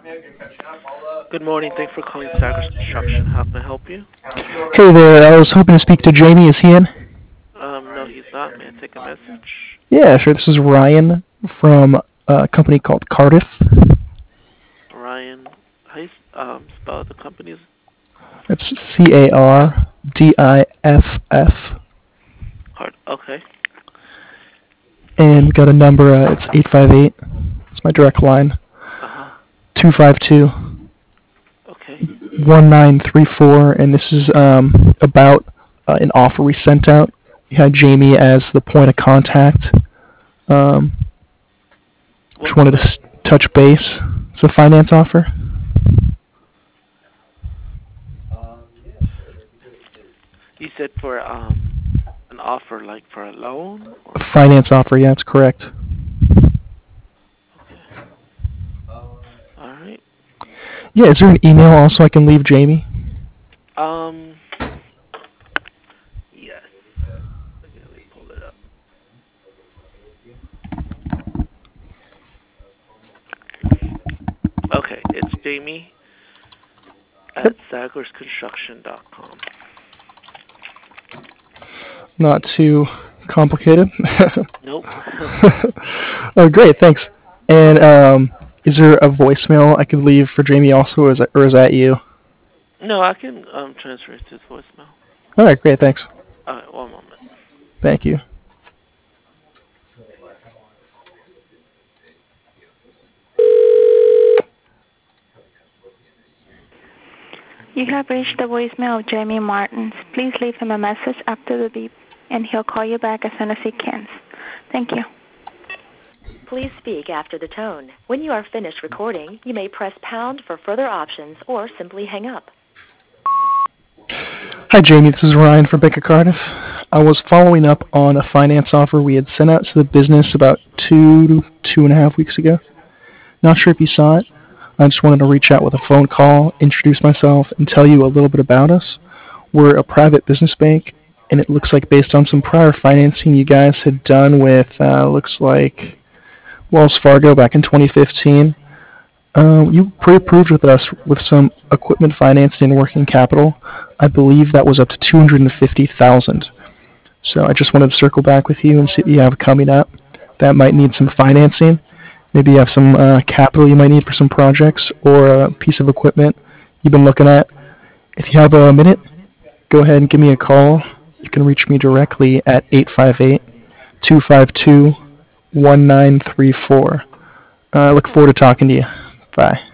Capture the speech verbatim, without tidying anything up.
Good morning. Thanks for calling Sagres Construction. How can I help you? Hey there, I was hoping to speak to Jamie. Is he in? Um, no, he's not. May I take a message? Yeah, sure. This is Ryan from a company called Cardiff. Ryan, how you s- um spell the company's It's C A R D I F F. card? Okay. And got a number, uh, it's eight five eight. It's my direct line. Uh huh. two five two, Okay. one nine three four. And this is um, about uh, an offer we sent out. We had Jamie as the point of contact. Um, just What's wanted to the? s- touch base. It's a finance offer. You said for um an offer like for a loan A or? finance offer, yeah, that's correct. Okay. All right. Yeah, is there an email also I can leave Jamie? Um. Yes. Okay, let me pull it up. Okay, it's Jamie Yep. at sagres construction dot com. Not too complicated. Nope. Oh, great, thanks. And um, is there a voicemail I could leave for Jamie also, or is that, or is that you? No, I can um transfer it to his voicemail. All right, great, thanks. All right, one moment. Thank you. You have reached the voicemail of Jamie Martins. Please leave him a message after the beep, and he'll call you back as soon as he can. Thank you. Please speak after the tone. When you are finished recording, you may press pound for further options or simply hang up. Hi, Jamie. This is Ryan from Bank of Cardiff. I was following up on a finance offer we had sent out to the business about two, two and a half weeks ago. Not sure if you saw it. I just wanted to reach out with a phone call, introduce myself, and tell you a little bit about us. We're a private business bank, and it looks like based on some prior financing you guys had done with, uh, looks like Wells Fargo back in twenty fifteen, uh, you pre-approved with us with some equipment financing and working capital. I believe that was up to two hundred fifty thousand dollars. So I just wanted to circle back with you and see what you have coming up that might need some financing. Maybe you have some uh, capital you might need for some projects or a piece of equipment you've been looking at. If you have a minute, go ahead and give me a call. You can reach me directly at eight five eight, two five two, one nine three four. I uh, look forward to talking to you. Bye.